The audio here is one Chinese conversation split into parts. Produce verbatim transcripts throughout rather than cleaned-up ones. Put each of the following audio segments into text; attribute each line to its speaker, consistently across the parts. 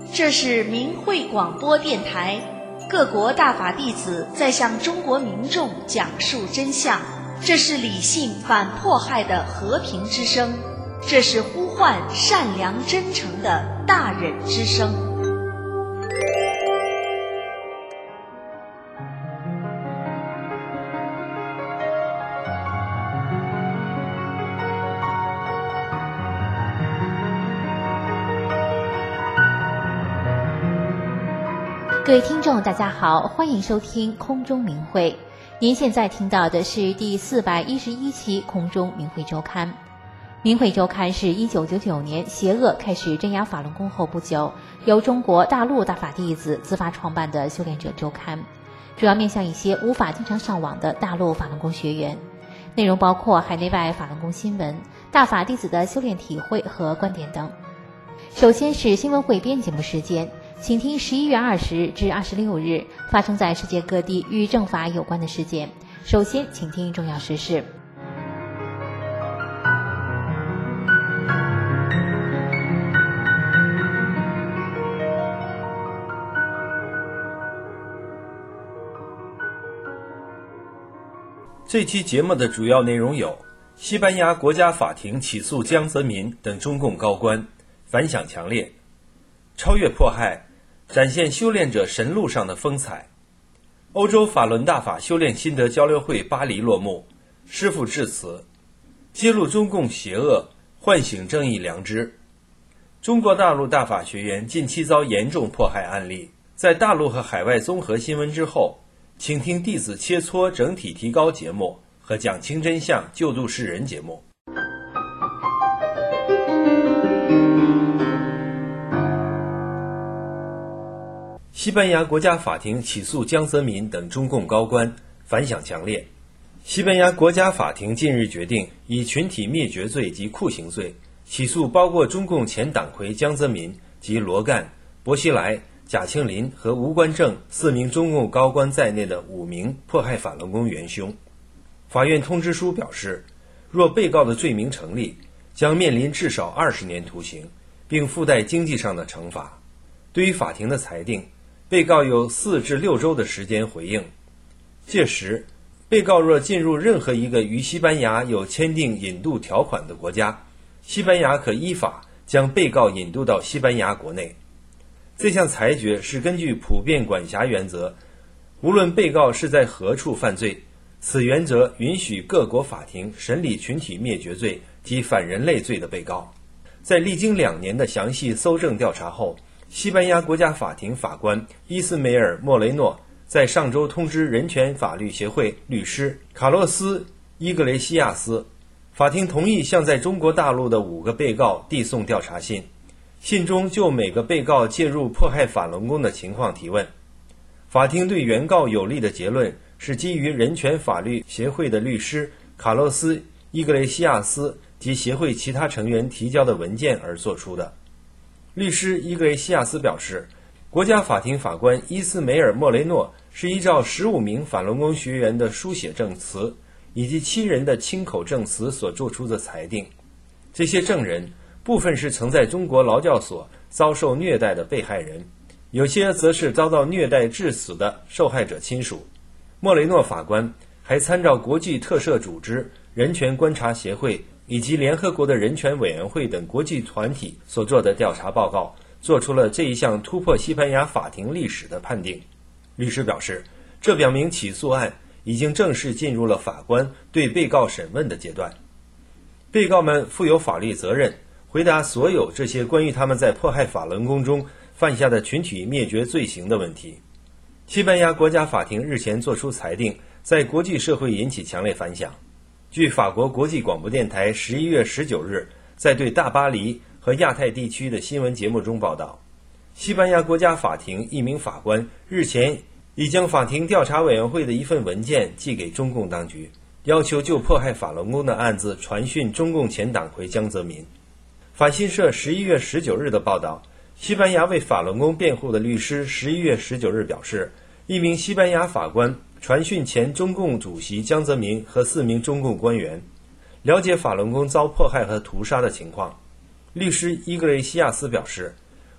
Speaker 1: 这是明慧广播电台，各国大法弟子在向中国民众讲述真相，这是理性反迫害的和平之声，这是呼唤善良真诚的大忍之声。
Speaker 2: 各位听众大家好，欢迎收听空中明慧。您现在听到的是第四百一十一期空中明慧周刊。明慧周刊是一九九九年邪恶开始镇压法轮功后不久，由中国大陆大法弟子自发创办的修炼者周刊，主要面向一些无法经常上网的大陆法轮功学员，内容包括海内外法轮功新闻、大法弟子的修炼体会和观点等。首先是新闻汇编节目时间，请听十一月二十日至二十六日发生在世界各地与正法有关的事件。首先，请听重要时事。
Speaker 3: 这期节目的主要内容有：西班牙国家法庭起诉江泽民等中共高官，反响强烈；超越迫害，展现修炼者神路上的风采。欧洲法轮大法修炼心得交流会巴黎落幕，师父致辞，揭露中共邪恶，唤醒正义良知。中国大陆大法学员近期遭严重迫害案例，在大陆和海外综合新闻之后，请听弟子切磋整体提高节目和讲清真相救度世人节目。西班牙国家法庭起诉江泽民等中共高官，反响强烈。西班牙国家法庭近日决定以群体灭绝罪及酷刑罪起诉包括中共前党魁江泽民及罗干、薄熙来、贾庆林和吴官正四名中共高官在内的五名迫害法轮功元凶。法院通知书表示，若被告的罪名成立，将面临至少二十年徒刑，并附带经济上的惩罚。对于法庭的裁定，被告有四至六周的时间回应。届时，被告若进入任何一个与西班牙有签订引渡条款的国家，西班牙可依法将被告引渡到西班牙国内。这项裁决是根据普遍管辖原则，无论被告是在何处犯罪，此原则允许各国法庭审理群体灭绝罪及反人类罪的被告。在历经两年的详细搜证调查后，西班牙国家法庭法官伊斯梅尔·莫雷诺在上周通知人权法律协会律师卡洛斯·伊格雷西亚斯，法庭同意向在中国大陆的五个被告递送调查信，信中就每个被告介入迫害法轮功的情况提问。法庭对原告有利的结论是基于人权法律协会的律师卡洛斯·伊格雷西亚斯及协会其他成员提交的文件而作出的。律师伊格雷西亚斯表示，国家法庭法官伊斯梅尔·莫雷诺是依照十五名法轮功学员的书写证词以及七人的亲口证词所做出的裁定。这些证人部分是曾在中国劳教所遭受虐待的被害人，有些则是遭到虐待致死的受害者亲属。莫雷诺法官还参照国际特赦组织、人权观察协会以及联合国的人权委员会等国际团体所做的调查报告，做出了这一项突破西班牙法庭历史的判定。律师表示，这表明起诉案已经正式进入了法官对被告审问的阶段。被告们负有法律责任，回答所有这些关于他们在迫害法轮功中犯下的群体灭绝罪行的问题。西班牙国家法庭日前作出裁定，在国际社会引起强烈反响。据法国国际广播电台十一月十九日在对大巴黎和亚太地区的新闻节目中报道，西班牙国家法庭一名法官日前已将法庭调查委员会的一份文件寄给中共当局，要求就迫害法轮功的案子传讯中共前党魁江泽民。法新社十一月十九日的报道，西班牙为法轮功辩护的律师十一月十九日表示，一名西班牙法官传讯前中共主席江泽民和四名中共官员，了解法轮功遭迫害和屠杀的情况。律师伊格雷西亚斯表示，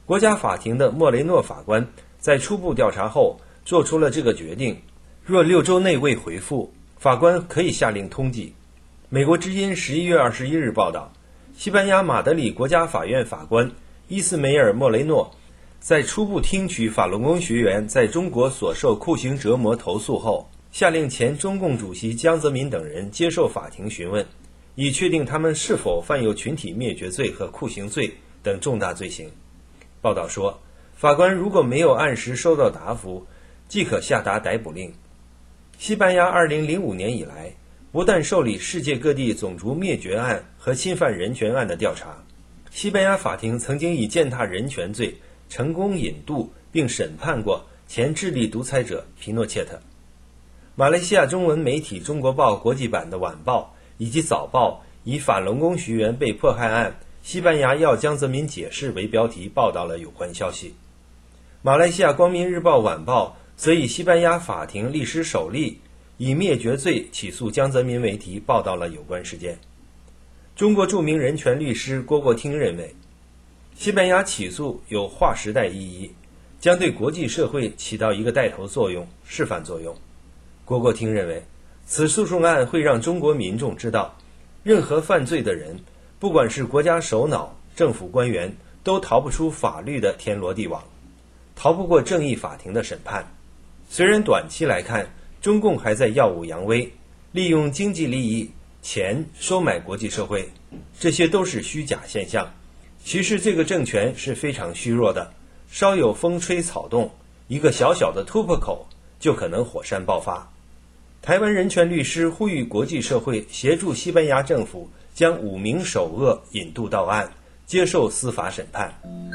Speaker 3: 国家法庭的莫雷诺法官在初步调查后做出了这个决定，若六周内未回复，法官可以下令通缉。美国之音十一月二十一日报道，西班牙马德里国家法院法官伊斯梅尔·莫雷诺在初步听取法轮功学员在中国所受酷刑折磨投诉后，下令前中共主席江泽民等人接受法庭询问，以确定他们是否犯有群体灭绝罪和酷刑罪等重大罪行。报道说，法官如果没有按时收到答复，即可下达逮捕令。西班牙二零零五年以来不但受理世界各地种族灭绝案和侵犯人权案的调查，西班牙法庭曾经以践踏人权罪成功引渡并审判过前智利独裁者皮诺切特。马来西亚中文媒体中国报国际版的晚报以及早报以法轮功学员被迫害案，西班牙要江泽民解释为标题报道了有关消息。马来西亚光明日报晚报则以西班牙法庭历史首例以灭绝罪起诉江泽民为题报道了有关事件。中国著名人权律师郭国听认为，西班牙起诉有划时代意义，将对国际社会起到一个带头作用、示范作用。郭国听认为，此诉讼案会让中国民众知道，任何犯罪的人，不管是国家首脑、政府官员，都逃不出法律的天罗地网，逃不过正义法庭的审判。虽然短期来看，中共还在耀武扬威，利用经济利益、钱收买国际社会，这些都是虚假现象。其实这个政权是非常虚弱的，稍有风吹草动，一个小小的突破口就可能火山爆发。台湾人权律师呼吁国际社会协助西班牙政府将五名首恶引渡到案，接受司法审判。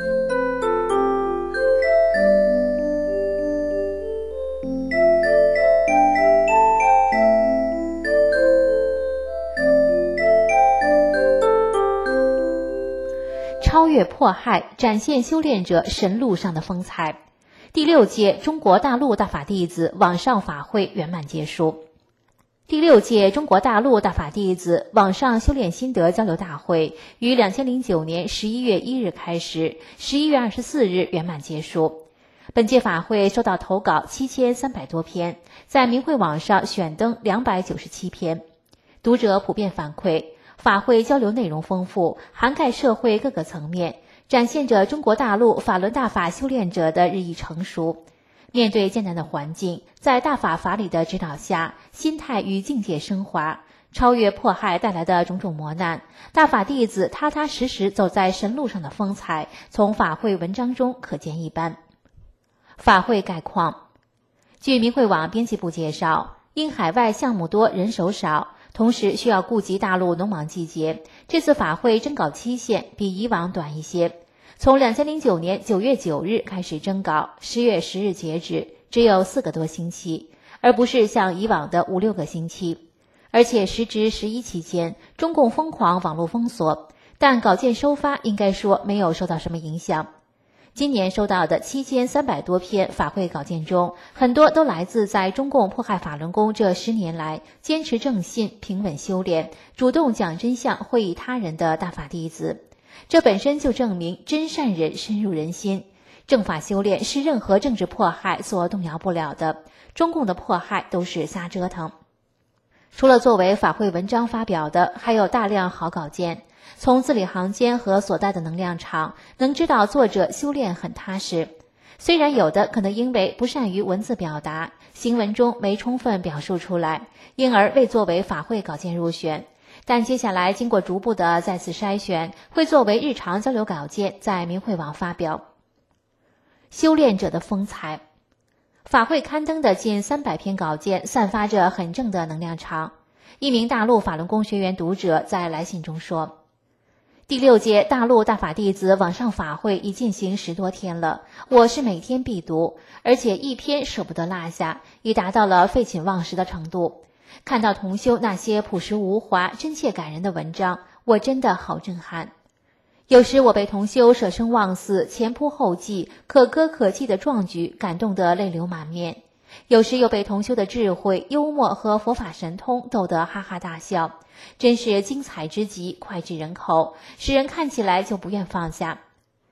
Speaker 2: 超越迫害，展现修炼者神路上的风采。第六届中国大陆大法弟子网上法会圆满结束。第六届中国大陆大法弟子网上修炼心得交流大会于二零零九年十一月一日开始，十一月二十四日圆满结束。本届法会收到投稿七千三百多篇，在明慧网上选登两百九十七篇。读者普遍反馈，法会交流内容丰富，涵盖社会各个层面，展现着中国大陆法轮大法修炼者的日益成熟。面对艰难的环境，在大法法理的指导下，心态与境界升华，超越迫害带来的种种磨难，大法弟子踏踏实实走在神路上的风采，从法会文章中可见一斑。法会概况。据明慧网编辑部介绍，因海外项目多人手少，同时需要顾及大陆农忙季节，这次法会征稿期限比以往短一些。从二零零九年九月九日开始征稿，十月十日截止，只有四个多星期，而不是像以往的五六个星期。而且时值十一期间，中共疯狂网络封锁，但稿件收发应该说没有受到什么影响。今年收到的七千三百多篇法会稿件中，很多都来自在中共迫害法轮功这十年来坚持正信、平稳修炼、主动讲真相、惠益他人的大法弟子。这本身就证明真善忍深入人心。正法修炼是任何政治迫害所动摇不了的，中共的迫害都是瞎折腾。除了作为法会文章发表的，还有大量好稿件。从字里行间和所带的能量场，能知道作者修炼很踏实。虽然有的可能因为不善于文字表达，行文中没充分表述出来，因而未作为法会稿件入选，但接下来经过逐步的再次筛选，会作为日常交流稿件在明慧网发表。修炼者的风采。法会刊登的近三百篇稿件散发着很正的能量场。一名大陆法轮功学员读者在来信中说，第六届大陆大法弟子网上法会已进行十多天了，我是每天必读，而且一篇舍不得落下，已达到了废寝忘食的程度。看到同修那些朴实无华、真切感人的文章，我真的好震撼。有时我被同修舍生忘死、前仆后继、可歌可泣的壮举感动得泪流满面，有时又被同修的智慧、幽默和佛法神通逗得哈哈大笑，真是精彩之极，脍炙人口，使人看起来就不愿放下。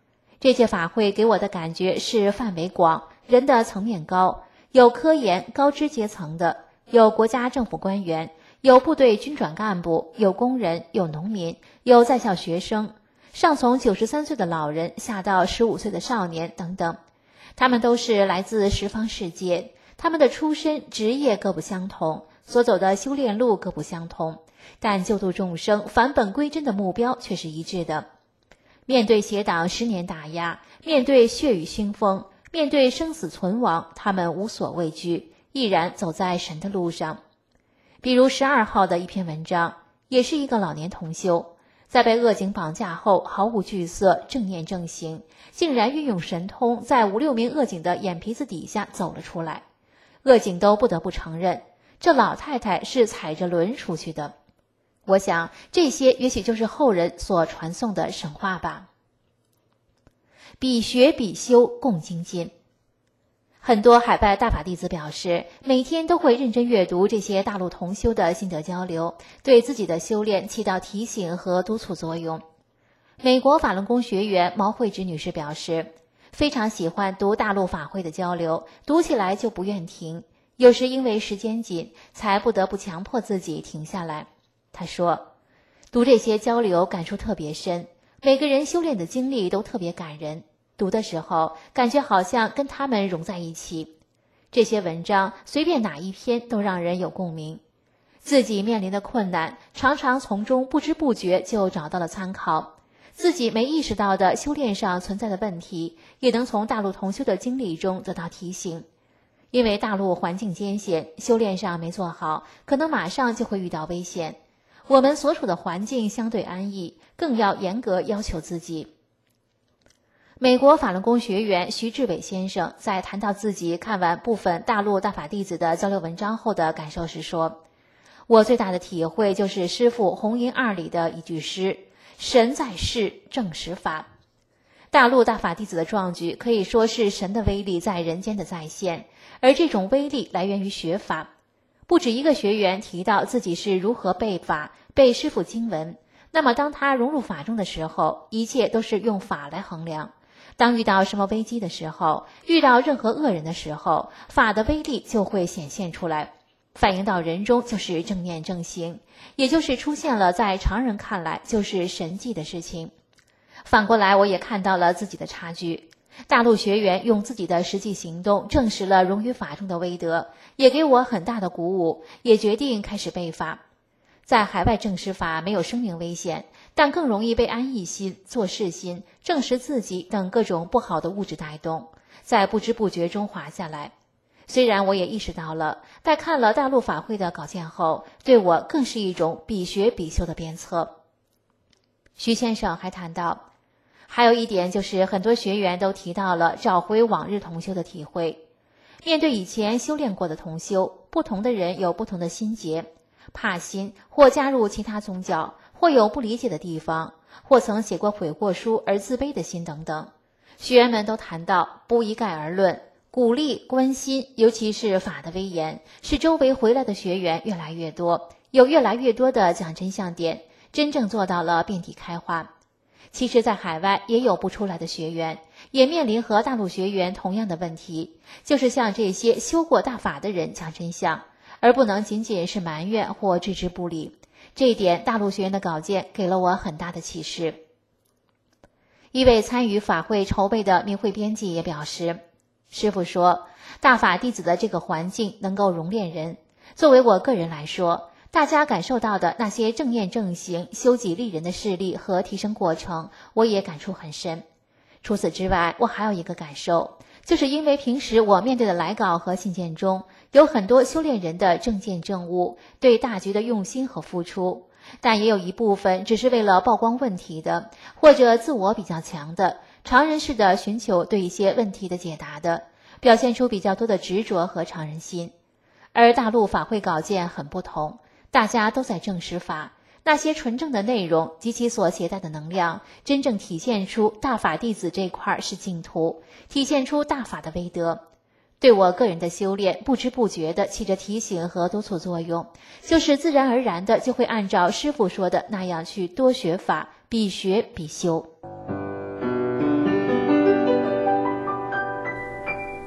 Speaker 2: 这届法会给我的感觉是范围广，人的层面高，有科研高知阶层的，有国家政府官员，有部队军转干部，有工人，有农民，有在校学生，上从九十三岁的老人，下到十五岁的少年等等。他们都是来自十方世界，他们的出身职业各不相同，所走的修炼路各不相同，但救度众生返本归真的目标却是一致的。面对邪党十年打压，面对血雨腥风，面对生死存亡，他们无所畏惧，毅然走在神的路上。比如十二号的一篇文章，也是一个老年同修，在被恶警绑架后毫无惧色，正念正行，竟然运用神通，在五六名恶警的眼皮子底下走了出来。恶警都不得不承认，这老太太是踩着轮出去的。我想这些也许就是后人所传颂的神话吧。比学比修共精进。很多海外大法弟子表示，每天都会认真阅读这些大陆同修的心得交流，对自己的修炼起到提醒和督促作用。美国法轮功学员毛慧芝女士表示，非常喜欢读大陆法会的交流，读起来就不愿停，有时因为时间紧，才不得不强迫自己停下来。她说，读这些交流感触特别深，每个人修炼的经历都特别感人，读的时候感觉好像跟他们融在一起。这些文章随便哪一篇都让人有共鸣，自己面临的困难常常从中不知不觉就找到了参考，自己没意识到的修炼上存在的问题，也能从大陆同修的经历中得到提醒。因为大陆环境艰险，修炼上没做好，可能马上就会遇到危险。我们所处的环境相对安逸，更要严格要求自己。美国法轮功学员徐志伟先生在谈到自己看完部分大陆大法弟子的交流文章后的感受时说，我最大的体会就是师父红银二里的一句诗，神在世，正实法。大陆大法弟子的壮举可以说是神的威力在人间的再现，而这种威力来源于学法。不止一个学员提到自己是如何背法、背师父经文，那么当他融入法中的时候，一切都是用法来衡量。当遇到什么危机的时候，遇到任何恶人的时候，法的威力就会显现出来，反映到人中就是正念正行，也就是出现了在常人看来就是神迹的事情。反过来我也看到了自己的差距，大陆学员用自己的实际行动证实了融于法中的威德，也给我很大的鼓舞，也决定开始背法。在海外证实法没有生命危险，但更容易被安逸心、做事心、证实自己等各种不好的物质带动，在不知不觉中滑下来。虽然我也意识到了，但看了大陆法会的稿件后，对我更是一种比学比修的鞭策。徐先生还谈到，还有一点就是很多学员都提到了找回往日同修的体会。面对以前修炼过的同修，不同的人有不同的心结，怕心，或加入其他宗教，或有不理解的地方，或曾写过悔过书而自卑的心等等。学员们都谈到不一概而论，鼓励关心，尤其是法的威严，使周围回来的学员越来越多，有越来越多的讲真相点，真正做到了遍体开花。其实在海外也有不出来的学员，也面临和大陆学员同样的问题，就是向这些修过大法的人讲真相，而不能仅仅是埋怨或置之不理。这一点大陆学员的稿件给了我很大的启示。一位参与法会筹备的明慧编辑也表示，师父说，大法弟子的这个环境能够熔炼人。作为我个人来说，大家感受到的那些正念正行、修己利人的事例和提升过程，我也感触很深。除此之外，我还有一个感受，就是因为平时我面对的来稿和信件中，有很多修炼人的正见正悟，对大局的用心和付出，但也有一部分只是为了曝光问题的，或者自我比较强的，常人式的寻求对一些问题的解答的，表现出比较多的执着和常人心。而大陆法会稿件很不同，大家都在证实法，那些纯正的内容及其所携带的能量，真正体现出大法弟子这块是净土，体现出大法的威德。对我个人的修炼不知不觉地起着提醒和督促作用，就是自然而然的就会按照师父说的那样去多学法，比学比修。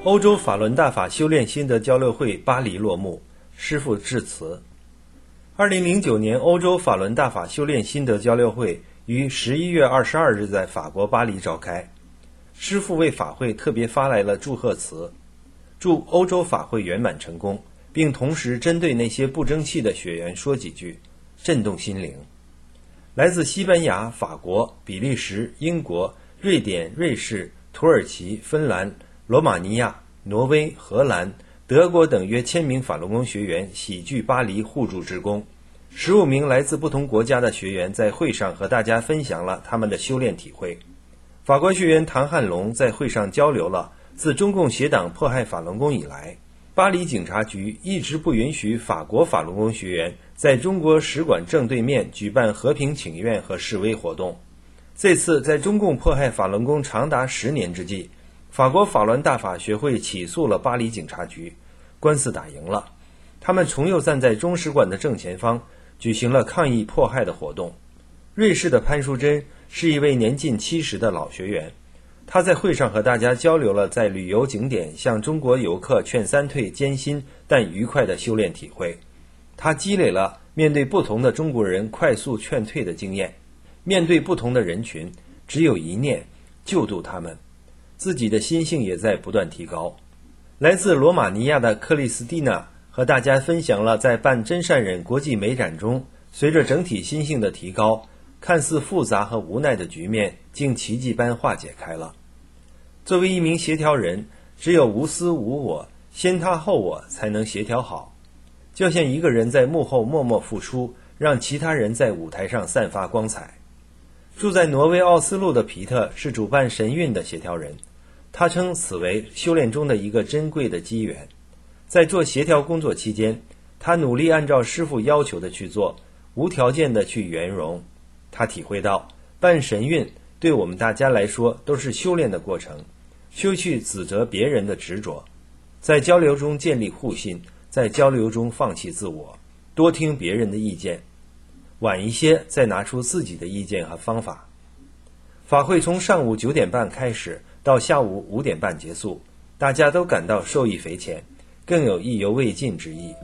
Speaker 3: 欧洲法轮大法修炼心得交流会巴黎落幕，师父致辞。二零零九年欧洲法轮大法修炼心得交流会于十一月二十二日在法国巴黎召开。师父为法会特别发来了祝贺词，祝欧洲法会圆满成功，并同时针对那些不争气的学员说几句，震动心灵。来自西班牙、法国、比利时、英国、瑞典、瑞士、土耳其、芬兰、罗马尼亚、挪威、荷兰、德国等约千名法轮功学员喜聚巴黎互助之功。十五名来自不同国家的学员在会上和大家分享了他们的修炼体会。法国学员唐汉龙在会上交流了自中共邪党迫害法轮功以来，巴黎警察局一直不允许法国法轮功学员在中国使馆正对面举办和平请愿和示威活动。这次在中共迫害法轮功长达十年之际，法国法轮大法学会起诉了巴黎警察局，官司打赢了，他们重又站在中使馆的正前方，举行了抗议迫害的活动。瑞士的潘淑珍是一位年近七十的老学员，他在会上和大家交流了在旅游景点向中国游客劝三退艰辛但愉快的修炼体会。他积累了面对不同的中国人快速劝退的经验，面对不同的人群，只有一念，救度他们，自己的心性也在不断提高。来自罗马尼亚的克里斯蒂娜和大家分享了在办真善忍国际美展中，随着整体心性的提高，看似复杂和无奈的局面竟奇迹般化解开了。作为一名协调人，只有无私无我，先他后我才能协调好。就像一个人在幕后默默付出，让其他人在舞台上散发光彩。住在挪威奥斯陆的皮特是主办神韵的协调人，他称此为修炼中的一个珍贵的机缘。在做协调工作期间，他努力按照师父要求的去做，无条件的去圆融。他体会到办神韵对我们大家来说都是修炼的过程，休去指责别人的执着，在交流中建立互信，在交流中放弃自我，多听别人的意见，晚一些再拿出自己的意见和方法。法会从上午九点半开始到下午五点半结束，大家都感到受益匪浅，更有意犹未尽之意。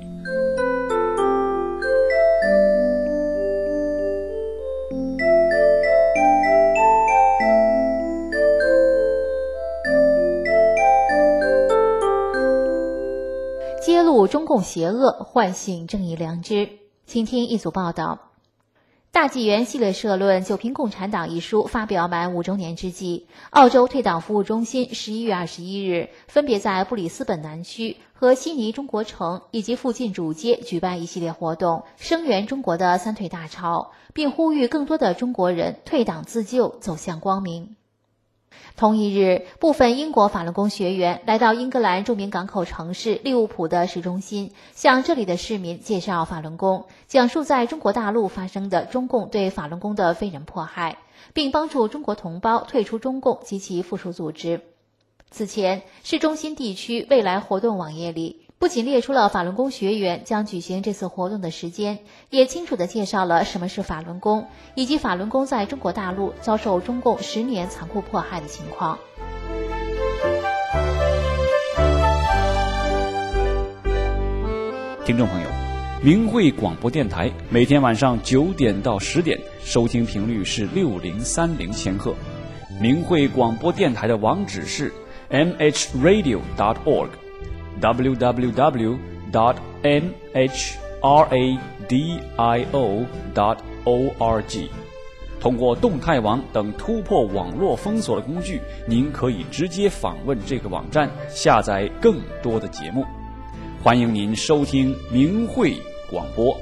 Speaker 2: 揭露中共邪恶，唤醒正义良知。请听一组报道。大纪元系列社论《九评共产党》一书发表满五周年之际，澳洲退党服务中心十一月二十一日分别在布里斯本南区和悉尼中国城以及附近主街举办一系列活动，声援中国的三退大潮，并呼吁更多的中国人退党自救，走向光明。同一日，部分英国法轮功学员来到英格兰著名港口城市利物浦的市中心，向这里的市民介绍法轮功，讲述在中国大陆发生的中共对法轮功的非人迫害，并帮助中国同胞退出中共及其附属组织。此前，市中心地区未来活动网页里不仅列出了法轮功学员将举行这次活动的时间，也清楚地介绍了什么是法轮功，以及法轮功在中国大陆遭受中共十年残酷迫害的情况。
Speaker 4: 听众朋友，明慧广播电台每天晚上九点到十点，收听频率是六零三零千赫。明慧广播电台的网址是 m h radio dot org。w w w dot m h radio dot org。 通过动态网等突破网络封锁的工具，您可以直接访问这个网站，下载更多的节目。欢迎您收听明慧广播。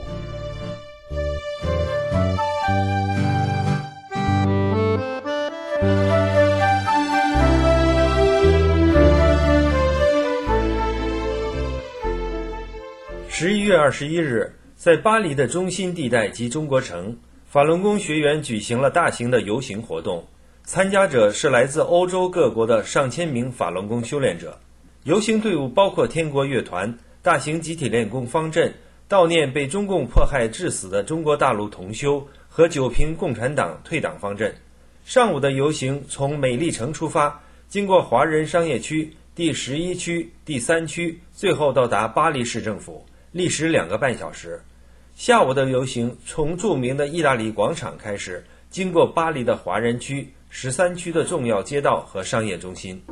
Speaker 3: 十一月二十一日，在巴黎的中心地带及中国城，法轮功学员举行了大型的游行活动，参加者是来自欧洲各国的上千名法轮功修炼者。游行队伍包括天国乐团、大型集体练功方阵、悼念被中共迫害致死的中国大陆同修和九评共产党退党方阵。上午的游行从美丽城出发，经过华人商业区， 第十一区、第三区，最后到达巴黎市政府，历时两个半小时。下午的游行从著名的意大利广场开始，经过巴黎的华人区、十三区的重要街道和商业中心。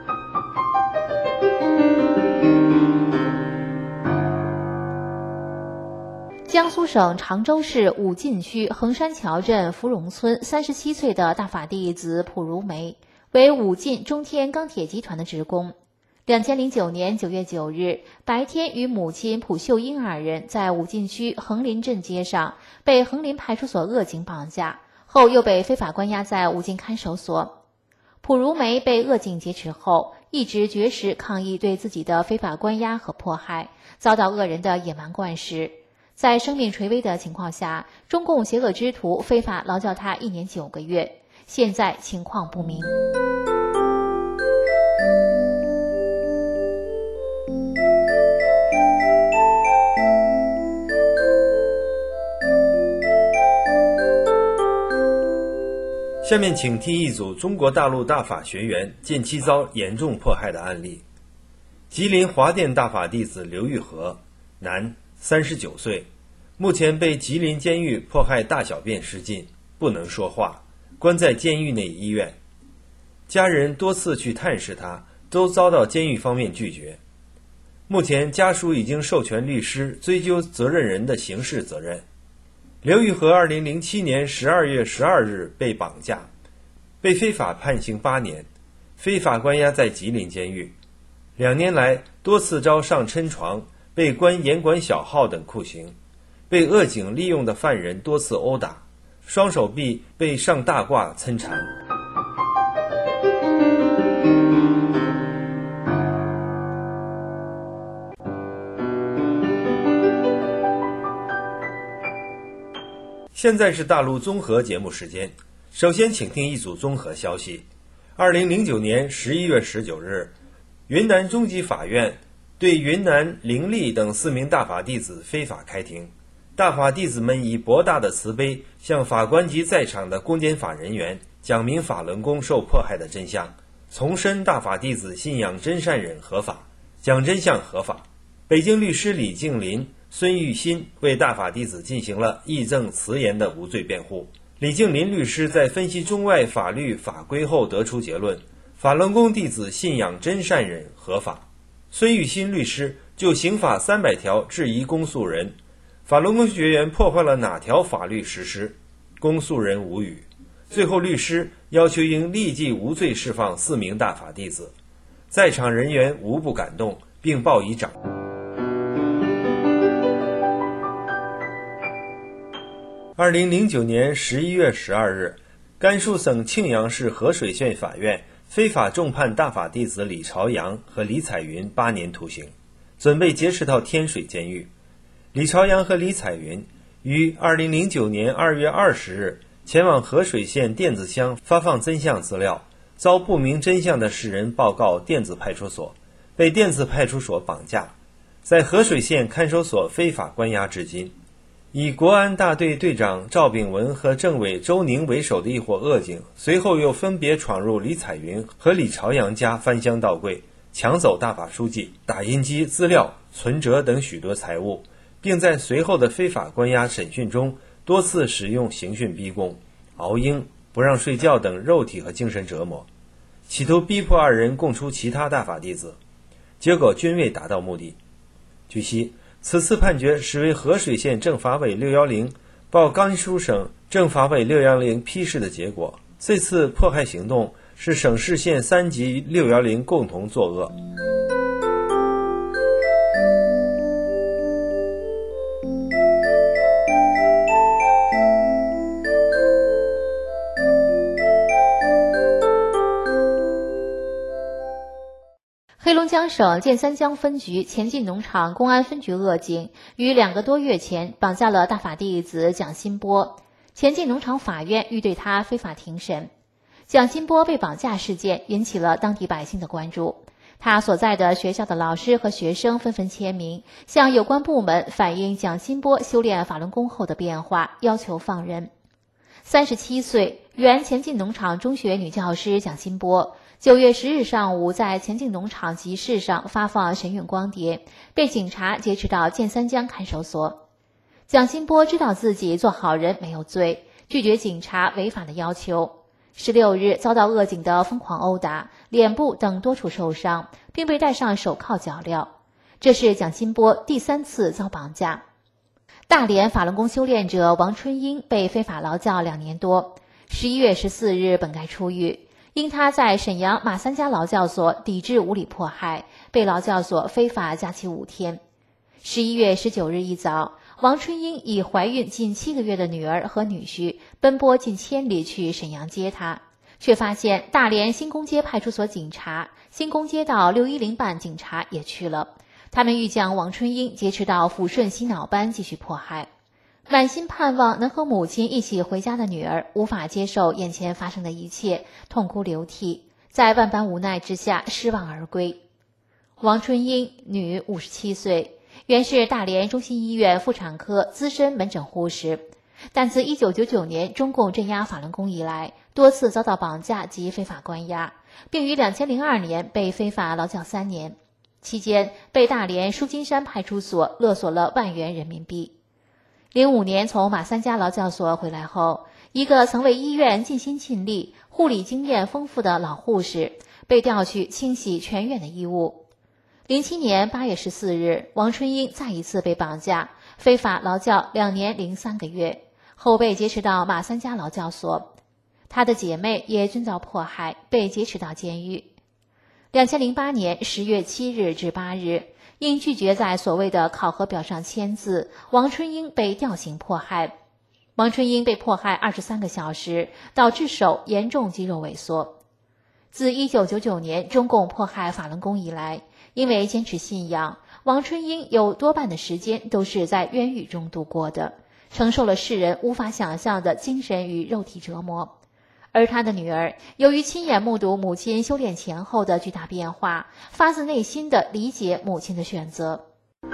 Speaker 2: 江苏省常州市武进区横山桥镇芙蓉村三十七岁的大法弟子蒲如梅，为武进中天钢铁集团的职工。两千零九年九月九日白天，与母亲蒲秀英二人在武进区横林镇街上被横林派出所恶警绑架，后又被非法关押在武进看守所。蒲如梅被恶警劫持后，一直绝食抗议对自己的非法关押和迫害，遭到恶人的野蛮灌食。在生命垂危的情况下，中共邪恶之徒非法劳教他一年九个月，现在情况不明。
Speaker 3: 下面请听一组中国大陆大法学员近期遭严重迫害的案例。吉林华电大法弟子刘玉和，男，三十九岁，目前被吉林监狱迫害大小便失禁，不能说话，关在监狱内医院。家人多次去探视他，都遭到监狱方面拒绝。目前家属已经授权律师追究责任人的刑事责任。刘玉和二零零七年十二月十二日被绑架，被非法判刑八年，非法关押在吉林监狱。两年来多次遭上抻床，被关严管小号等酷刑，被恶警利用的犯人多次殴打，双手臂被上大褂抻缠。现在是大陆综合节目时间，首先请听一组综合消息。二零零九年十一月十九日，云南中级法院对云南灵力等四名大法弟子非法开庭。大法弟子们以博大的慈悲向法官及在场的公检法人员讲明法轮功受迫害的真相，重申大法弟子信仰真善忍合法，讲真相合法。北京律师李静林、孙玉新为大法弟子进行了义正辞严的无罪辩护。李静林律师在分析中外法律法规后得出结论：法轮功弟子信仰真善忍合法。孙玉新律师就刑法三百条质疑公诉人：法轮功学员破坏了哪条法律实施？公诉人无语。最后，律师要求应立即无罪释放四名大法弟子，在场人员无不感动，并报以掌声。二零零九年十一月十二日，甘肃省庆阳市合水县法院非法重判大法弟子李朝阳和李彩云八年徒刑，准备劫持到天水监狱。李朝阳和李彩云于二零零九年二月二十日前往合水县电子乡发放真相资料，遭不明真相的世人报告电子派出所，被电子派出所绑架，在合水县看守所非法关押至今。以国安大队队长赵炳文和政委周宁为首的一伙恶警，随后又分别闯入李彩云和李朝阳家，翻箱倒柜，抢走大法书记、打印机、资料、存折等许多财物，并在随后的非法关押审讯中多次使用刑讯逼供、熬鹰、不让睡觉等肉体和精神折磨，企图逼迫二人供出其他大法弟子，结果均未达到目的。据悉，此次判决实为合水县政法委六一零报甘肃省政法委六一零批示的结果。这次迫害行动是省市县三级六一零共同作恶。
Speaker 2: 黑龙江省建三江分局前进农场公安分局恶警于两个多月前绑架了大法弟子蒋新波，前进农场法院欲对他非法庭审。蒋新波被绑架事件引起了当地百姓的关注，他所在的学校的老师和学生纷纷签名，向有关部门反映蒋新波修炼法轮功后的变化，要求放人。三十七岁，原前进农场中学女教师蒋新波， 九月十日上午，在前进农场集市上发放神韵光碟，被警察劫持到建三江看守所。蒋新波知道自己做好人没有罪，拒绝警察违法的要求。十六日遭到恶警的疯狂殴打，脸部等多处受伤，并被戴上手铐脚镣。这是蒋新波第三次遭绑架。大连法轮功修炼者王春英被非法劳教两年多，十一月十四日本该出狱，因他在沈阳马三家劳教所抵制无理迫害，被劳教所非法假期五天。十一月十九日一早，王春英以怀孕近七个月的女儿和女婿奔波近千里去沈阳接她，却发现大连新宫街派出所警察、新宫街道六一零办警察也去了。他们欲将王春英劫持到抚顺洗脑班继续迫害。满心盼望能和母亲一起回家的女儿无法接受眼前发生的一切，痛哭流涕，在万般无奈之下失望而归。王春英，女，五十七岁，原是大连中心医院妇产科资深门诊护士，但自一九九九年中共镇压法轮功以来，多次遭到绑架及非法关押，并于两千零二年被非法劳教三年，期间被大连舒金山派出所勒索了万元人民币。零五年从马三家劳教所回来后，一个曾为医院尽心尽力、护理经验丰富的老护士被调去清洗全院的医务。零七年八月十四日，王春英再一次被绑架，非法劳教两年零三个月，后被劫持到马三家劳教所。她的姐妹也均遭迫害，被劫持到监狱。两千零八年十月七日至八日，因拒绝在所谓的考核表上签字，王春英被吊刑迫害。王春英被迫害二十三个小时，导致手严重肌肉萎缩。自一九九九年中共迫害法轮功以来，因为坚持信仰，王春英有多半的时间都是在冤狱中度过的，承受了世人无法想象的精神与肉体折磨。而他的女儿由于亲眼目睹母亲修炼前后的巨大变化，发自内心地理解母亲的选择。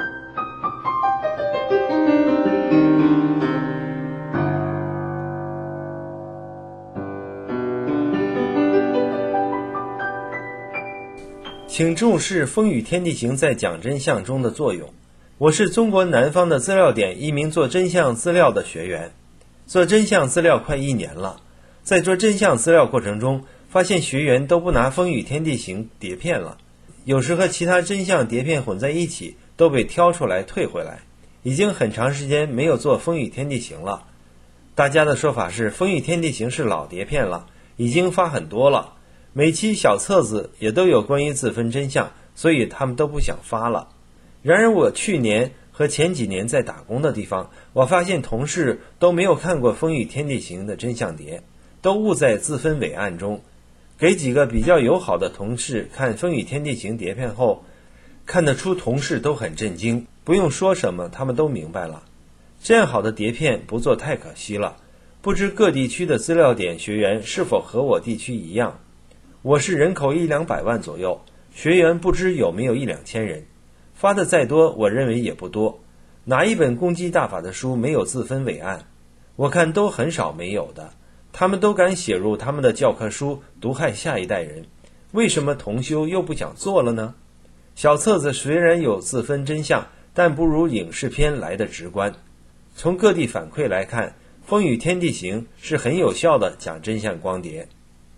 Speaker 3: 请重视风雨天地行在讲真相中的作用。我是中国南方的资料点一名做真相资料的学员，做真相资料快一年了。在做真相资料过程中，发现学员都不拿风雨天地行碟片了，有时和其他真相碟片混在一起，都被挑出来退回来。已经很长时间没有做风雨天地行了。大家的说法是风雨天地行是老碟片了，已经发很多了，每期小册子也都有关于自分真相，所以他们都不想发了。然而我去年和前几年在打工的地方，我发现同事都没有看过风雨天地行的真相碟，都误在自分伟案中。给几个比较友好的同事看风雨天地行碟片后，看得出同事都很震惊，不用说什么他们都明白了。这样好的碟片不做太可惜了。不知各地区的资料点学员是否和我地区一样？我是人口一两百万左右，学员不知有没有一两千人，发的再多我认为也不多。哪一本攻击大法的书没有自分伟案？我看都很少没有的。他们都敢写入他们的教科书，毒害下一代人，为什么同修又不想做了呢？小册子虽然有自分真相，但不如影视片来的直观。从各地反馈来看，风雨天地行是很有效的讲真相光碟。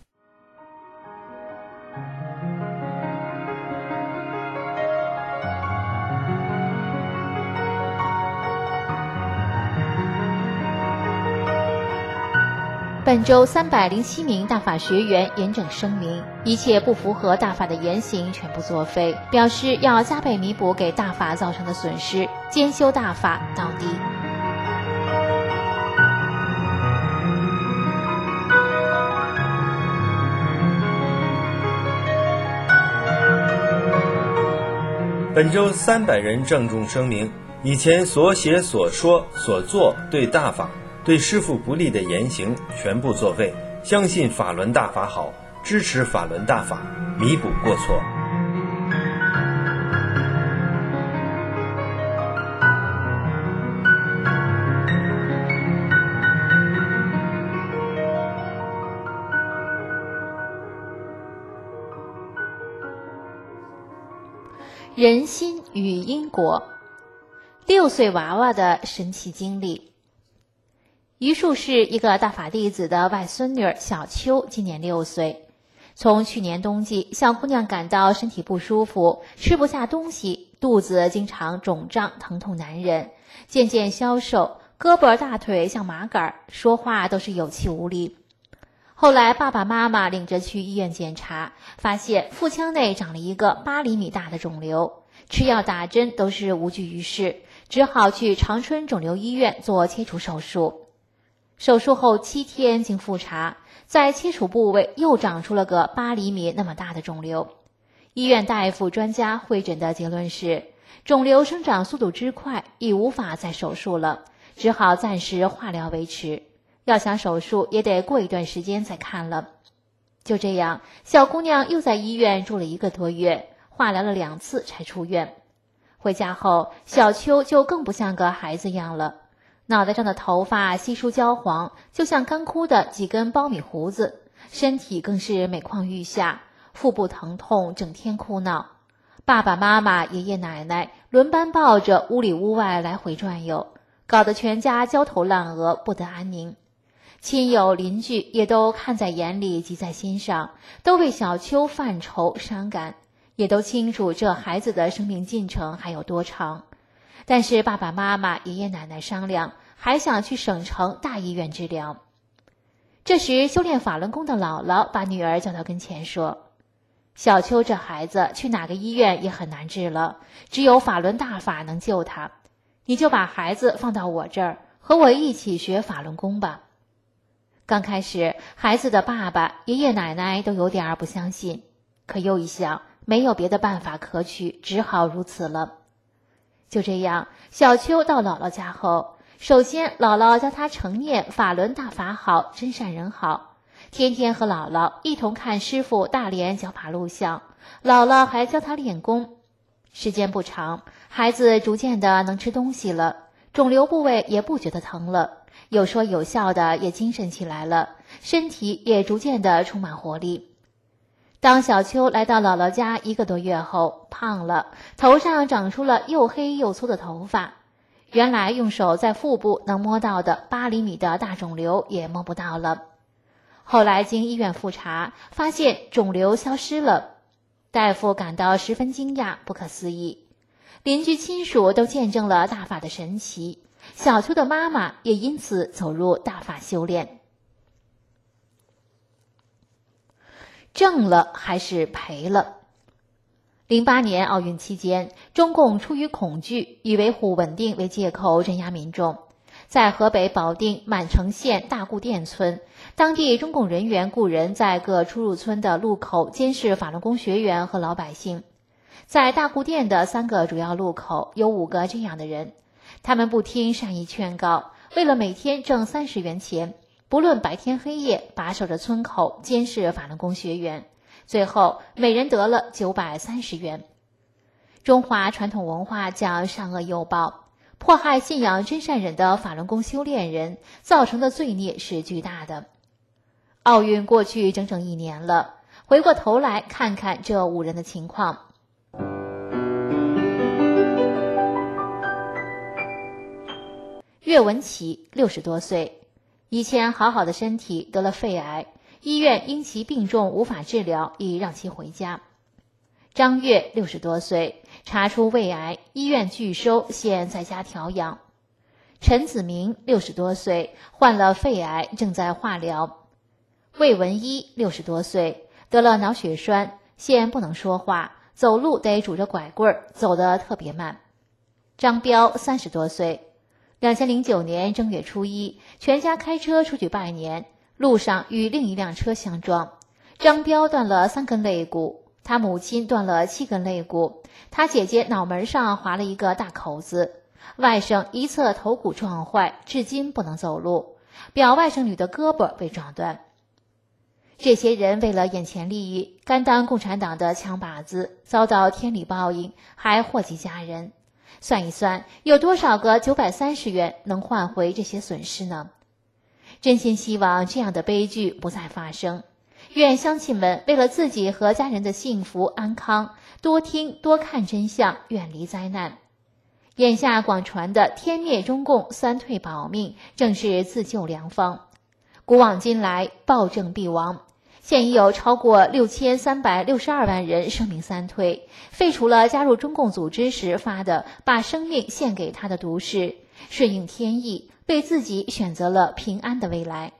Speaker 2: 本周三百零七名大法学员严正声明，一切不符合大法的言行全部作废，表示要加倍弥补给大法造成的损失，兼修大法到底。
Speaker 3: 本周三百人郑重声明，以前所写所说所做对大法对师父不利的言行全部作废，相信法轮大法好，支持法轮大法，弥补过错。
Speaker 2: 人心与因果，六岁娃娃的神奇经历。榆树市一个大法弟子的外孙女小秋今年六岁。从去年冬季，小姑娘感到身体不舒服，吃不下东西，肚子经常肿胀疼痛难忍，渐渐消瘦，胳膊大腿像麻杆，说话都是有气无力。后来爸爸妈妈领着去医院检查，发现腹腔内长了一个八厘米大的肿瘤，吃药打针都是无济于事，只好去长春肿瘤医院做切除手术。手术后七天经复查，在切除部位又长出了个八厘米那么大的肿瘤。医院大夫专家会诊的结论是，肿瘤生长速度之快，已无法再手术了，只好暂时化疗维持。要想手术也得过一段时间再看了。就这样，小姑娘又在医院住了一个多月，化疗了两次才出院。回家后，小秋就更不像个孩子样了，脑袋上的头发稀疏焦黄，就像干枯的几根苞米胡子，身体更是每况愈下，腹部疼痛，整天哭闹。爸爸妈妈、爷爷奶奶轮班抱着屋里屋外来回转悠，搞得全家焦头烂额，不得安宁。亲友邻居也都看在眼里，急在心上，都为小秋犯愁伤感，也都清楚这孩子的生命进程还有多长。但是爸爸妈妈、爷爷奶奶商量，还想去省城大医院治疗。这时修炼法轮功的姥姥把女儿叫到跟前说，小秋这孩子去哪个医院也很难治了，只有法轮大法能救他，你就把孩子放到我这儿，和我一起学法轮功吧。刚开始，孩子的爸爸、爷爷奶奶都有点不相信，可又一想，没有别的办法可取，只好如此了。就这样，小秋到姥姥家后，首先姥姥教他承念法轮大法好，真善人好，天天和姥姥一同看师傅大连讲法录像，姥姥还教他练功。时间不长，孩子逐渐的能吃东西了，肿瘤部位也不觉得疼了，有说有笑的也精神起来了，身体也逐渐的充满活力。当小秋来到姥姥家一个多月后，胖了，头上长出了又黑又粗的头发，原来用手在腹部能摸到的八厘米的大肿瘤也摸不到了。后来经医院复查，发现肿瘤消失了，大夫感到十分惊讶，不可思议。邻居亲属都见证了大法的神奇，小秋的妈妈也因此走入大法修炼。挣了还是赔了？零八年奥运期间，中共出于恐惧，以维护稳定为借口镇压民众，在河北保定满城县大固店村，当地中共人员雇人在各出入村的路口监视法轮功学员和老百姓。在大固店的三个主要路口有五个这样的人，他们不听善意劝告，为了每天挣三十元钱，不论白天黑夜，把守着村口监视法轮功学员，最后每人得了九百三十元。中华传统文化讲善恶有报，迫害信仰真善忍的法轮功修炼人造成的罪孽是巨大的。奥运过去整整一年了，回过头来看看这五人的情况。岳文琪六十多岁，以前好好的身体得了肺癌，医院因其病重无法治疗，已让其回家。张月六十多岁，查出胃癌，医院拒收，现在家调养。陈子明六十多岁，患了肺癌，正在化疗。魏文一六十多岁，得了脑血栓，现不能说话，走路得拄着拐棍儿，走得特别慢。张彪三十多岁，二零零九年正月初一，全家开车出去拜年，路上与另一辆车相撞，张彪断了三根肋骨，他母亲断了七根肋骨，他姐姐脑门上划了一个大口子，外甥一侧头骨撞坏，至今不能走路，表外甥女的胳膊被撞断。这些人为了眼前利益，甘当共产党的枪靶子，遭到天理报应，还祸及家人。算一算，有多少个九百三十元能换回这些损失呢？真心希望这样的悲剧不再发生。愿乡亲们为了自己和家人的幸福安康， 多听多看真相，远离灾难。眼下广传的天灭中共，三退保命，正是自救良方。古往今来，暴政必亡。现已有超过六千三百六十二万人声明三退，废除了加入中共组织时发的把生命献给他的毒誓，顺应天意，为自己选择了平安的未来。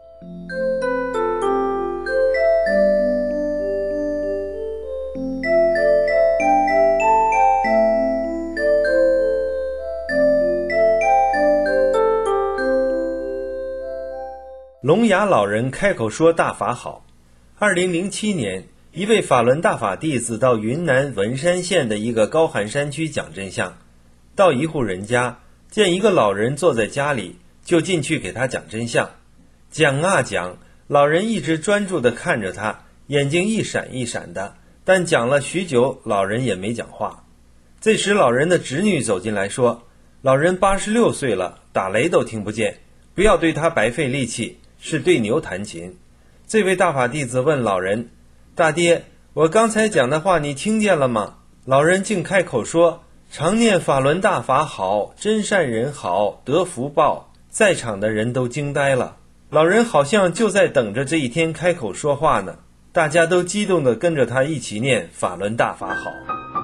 Speaker 3: 聋哑老人开口说大法好。二零零七年，一位法轮大法弟子到云南文山县的一个高寒山区讲真相，到一户人家，见一个老人坐在家里，就进去给他讲真相。讲啊讲，老人一直专注地看着他，眼睛一闪一闪的，但讲了许久，老人也没讲话。这时老人的侄女走进来说，老人八十六岁了，打雷都听不见，不要对他白费力气，是对牛弹琴。这位大法弟子问老人，大爹，我刚才讲的话你听见了吗？老人竟开口说，常念法轮大法好，真善人好，得福报。在场的人都惊呆了，老人好像就在等着这一天开口说话呢。大家都激动地跟着他一起念法轮大法好。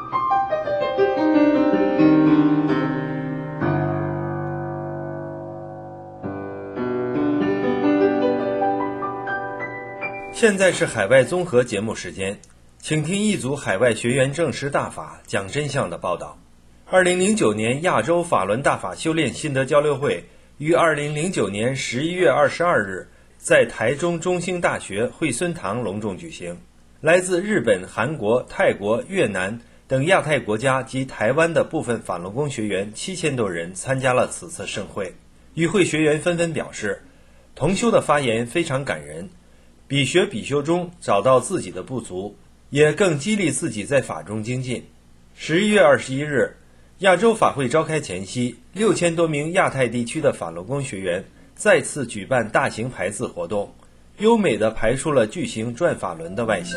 Speaker 3: 现在是海外综合节目时间，请听一组海外学员证实大法讲真相的报道。二零零九年亚洲法轮大法修炼心得交流会于二零零九年十一月二十二日在台中中兴大学惠孙堂隆重举行。来自日本、韩国、泰国、越南等亚太国家及台湾的部分法轮功学员七千多人参加了此次盛会。与会学员纷纷表示，同修的发言非常感人，比学比修中找到自己的不足，也更激励自己在法中精进。十一月二十一日，亚洲法会召开前夕，六千多名亚太地区的法轮功学员再次举办大型排字活动，优美地排出了巨型转法轮的外形。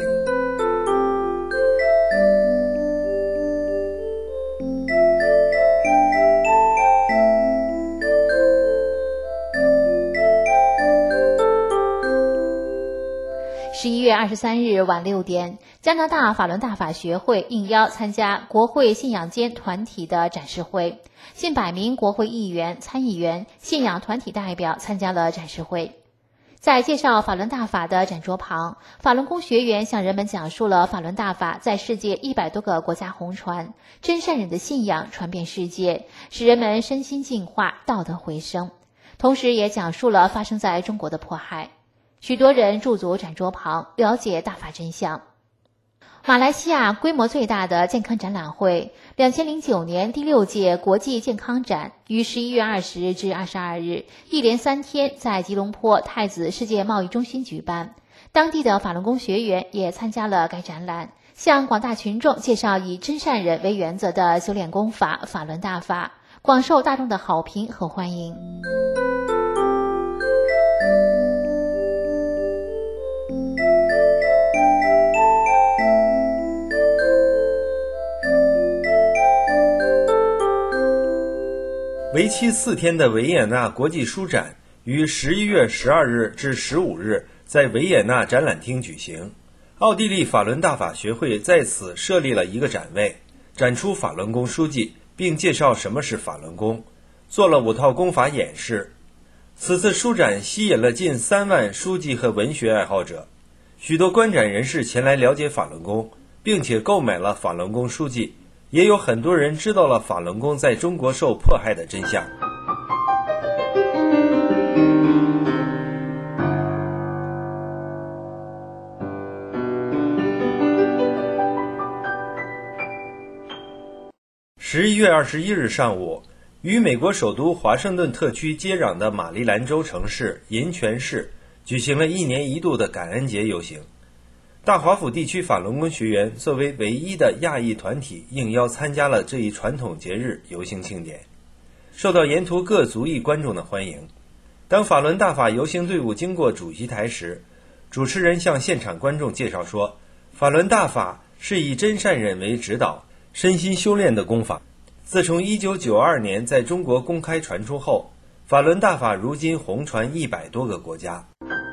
Speaker 2: 十一月二十三日晚六点，加拿大法轮大法学会应邀参加国会信仰间团体的展示会，近百名国会议员、参议员、信仰团体代表参加了展示会。在介绍法轮大法的展桌旁，法轮功学员向人们讲述了法轮大法在世界一百多个国家红传，真善忍的信仰传遍世界，使人们身心净化，道德回升，同时也讲述了发生在中国的迫害。许多人驻足展桌旁，了解大法真相。马来西亚规模最大的健康展览会二零零九年第六届国际健康展于十一月二十日至二十二日一连三天在吉隆坡太子世界贸易中心举办，当地的法轮功学员也参加了该展览，向广大群众介绍以真善忍为原则的修炼功法法轮大法，广受大众的好评和欢迎。
Speaker 3: 为期四天的维也纳国际书展于十一月十二日至十五日在维也纳展览厅举行。奥地利法轮大法学会在此设立了一个展位，展出法轮功书籍，并介绍什么是法轮功，做了五套功法演示。此次书展吸引了近三万书籍和文学爱好者，许多观展人士前来了解法轮功，并且购买了法轮功书籍，也有很多人知道了法轮功在中国受迫害的真相。十一月二十一日上午，与美国首都华盛顿特区接壤的马里兰州城市银泉市举行了一年一度的感恩节游行。大华府地区法轮功学员作为唯一的亚裔团体，应邀参加了这一传统节日游行庆典，受到沿途各族裔观众的欢迎。当法轮大法游行队伍经过主席台时，主持人向现场观众介绍说，法轮大法是以真善忍为指导，身心修炼的功法。自从一九九二年在中国公开传出后，法轮大法如今红传一百多个国家。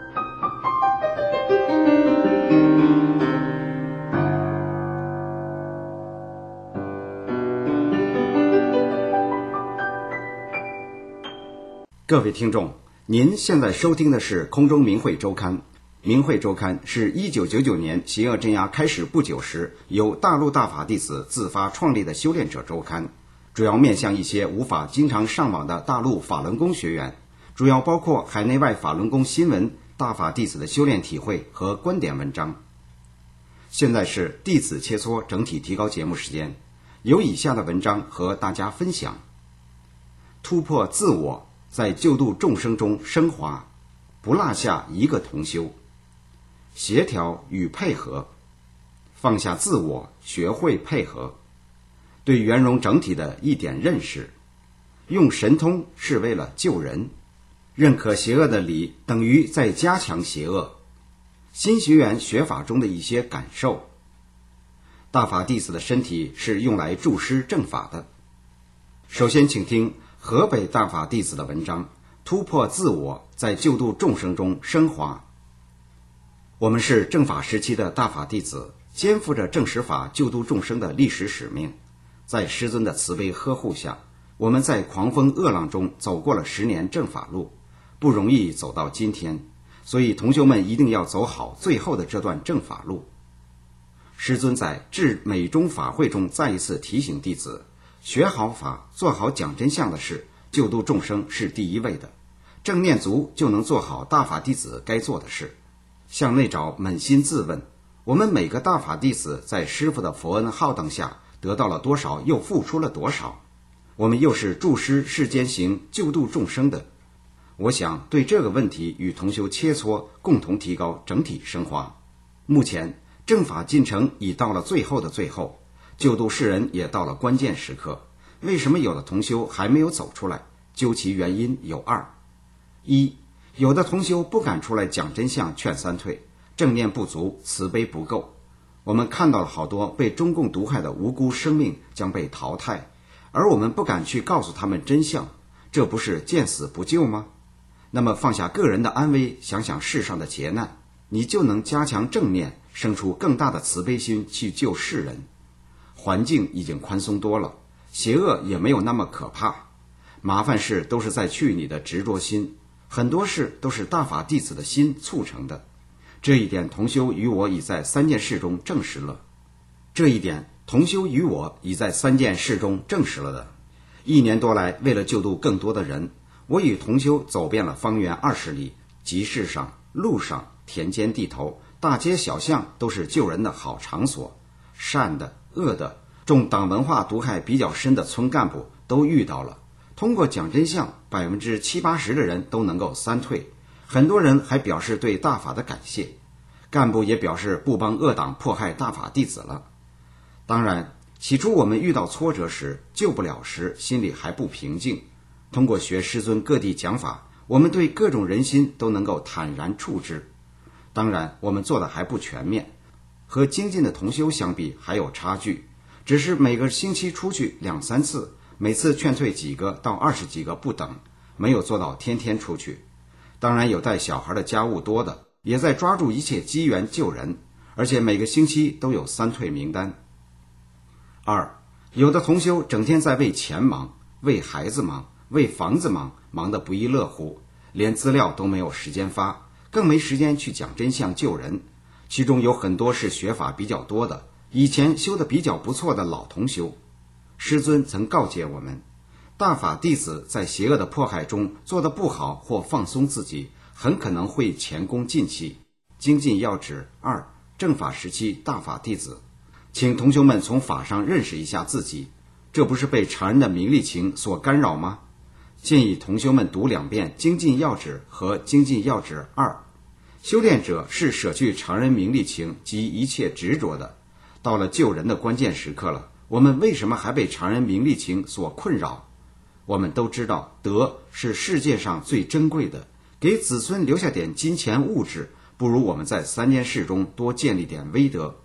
Speaker 5: 各位听众，您现在收听的是空中明慧周刊。明慧周刊是一九九九年邪恶镇压开始不久时，由大陆大法弟子自发创立的修炼者周刊，主要面向一些无法经常上网的大陆法轮功学员，主要包括海内外法轮功新闻、大法弟子的修炼体会和观点文章。现在是弟子切磋整体提高节目时间，有以下的文章和大家分享：突破自我，在救度众生中升华，不落下一个同修。协调与配合，放下自我，学会配合。对圆融整体的一点认识，用神通是为了救人。认可邪恶的理等于在加强邪恶。新学员学法中的一些感受。大法弟子的身体是用来助师正法的。首先请听河北大法弟子的文章：突破自我，在救度众生中升华。我们是正法时期的大法弟子，肩负着正实法救度众生的历史使命。在师尊的慈悲呵护下，我们在狂风恶浪中走过了十年正法路，不容易走到今天，所以同修们一定要走好最后的这段正法路。师尊在至美中法会中再一次提醒弟子，学好法，做好讲真相的事，救度众生是第一位的，正念足就能做好大法弟子该做的事。向内找，扪心自问，我们每个大法弟子在师父的佛恩浩荡下得到了多少，又付出了多少？我们又是助师世间行救度众生的。我想对这个问题与同修切磋，共同提高整体升华。目前正法进程已到了最后的最后，救度世人也到了关键时刻。为什么有的同修还没有走出来？究其原因有二：一，有的同修不敢出来讲真相劝三退，正念不足，慈悲不够。我们看到了好多被中共毒害的无辜生命将被淘汰，而我们不敢去告诉他们真相，这不是见死不救吗？那么放下个人的安危，想想世上的劫难，你就能加强正念，生出更大的慈悲心去救世人。环境已经宽松多了，邪恶也没有那么可怕，麻烦事都是在去你的执着心，很多事都是大法弟子的心促成的。这一点同修与我已在三件事中证实了。这一点同修与我已在三件事中证实了的。一年多来，为了救度更多的人，我与同修走遍了方圆二十里，集市上、路上、田间地头、大街小巷都是救人的好场所。善的、恶的、重党文化毒害比较深的村干部都遇到了。通过讲真相，百分之七八十的人都能够三退。很多人还表示对大法的感谢，干部也表示不帮恶党迫害大法弟子了。当然，起初我们遇到挫折时，救不了时，心里还不平静。通过学师尊各地讲法，我们对各种人心都能够坦然处之。当然，我们做的还不全面，和精进的同修相比还有差距，只是每个星期出去两三次，每次劝退几个到二十几个不等，没有做到天天出去。当然有带小孩的家务多的，也在抓住一切机缘救人，而且每个星期都有三退名单。二，有的同修整天在为钱忙，为孩子忙，为房子忙，忙得不亦乐乎，连资料都没有时间发，更没时间去讲真相救人。其中有很多是学法比较多的，以前修得比较不错的老同修。师尊曾告诫我们，大法弟子在邪恶的迫害中做得不好或放松自己，很可能会前功尽弃。精进要旨二，正法时期大法弟子，请同学们从法上认识一下自己，这不是被常人的名利情所干扰吗？建议同学们读两遍精进要旨和精进要旨二。修炼者是舍去常人名利情及一切执着的，到了救人的关键时刻了，我们为什么还被常人名利情所困扰？我们都知道，德是世界上最珍贵的，给子孙留下点金钱物质，不如我们在三件事中多建立点威德。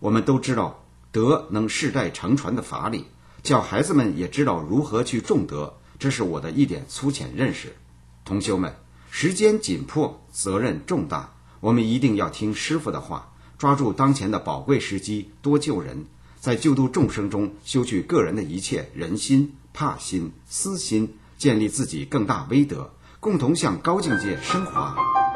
Speaker 5: 我们都知道德能世代承传的法理，叫孩子们也知道如何去种德，这是我的一点粗浅认识。同修们，时间紧迫，责任重大，我们一定要听师父的话，抓住当前的宝贵时机，多救人，在救度众生中修去个人的一切人心、怕心、私心，建立自己更大威德，共同向高境界升华。